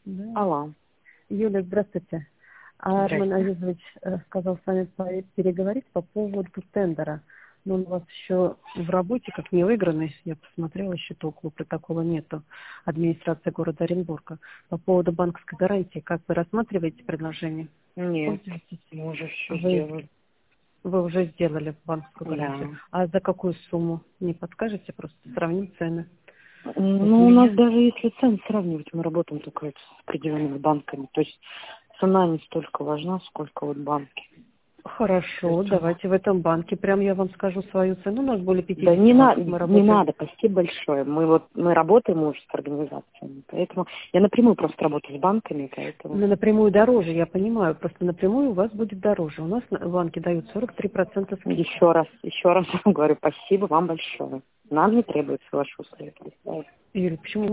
Да. Алло. Юля, здравствуйте. Армен Азизович сказал с вами переговорить по поводу тендера. Но он у вас еще в работе, как не выигранный. Я посмотрела, еще толком протокола нету. Администрация города Оренбурга. По поводу банковской гарантии, как вы рассматриваете предложение? Нет, Пользуетесь? мы уже все сделали. Вы уже сделали банковскую гарантию. Да. А за какую сумму? Не подскажете? Просто сравним цены. Ну, у нас даже если цены сравнивать, мы работаем только с определенными банками. То есть цена не столько важна, сколько вот банки. Хорошо, давайте в этом банке. Прям я вам скажу свою цену. У нас более 50 Да не, банков. Мы не работаем. надо, спасибо большое. Мы работаем уже с организациями, поэтому я напрямую просто работаю с банками, поэтому... Но напрямую дороже, я понимаю. Просто напрямую у вас будет дороже. У нас банки дают 43% скидки. Еще раз вам говорю, спасибо вам большое. Нам не требуется ваши услуги. Юрий, почему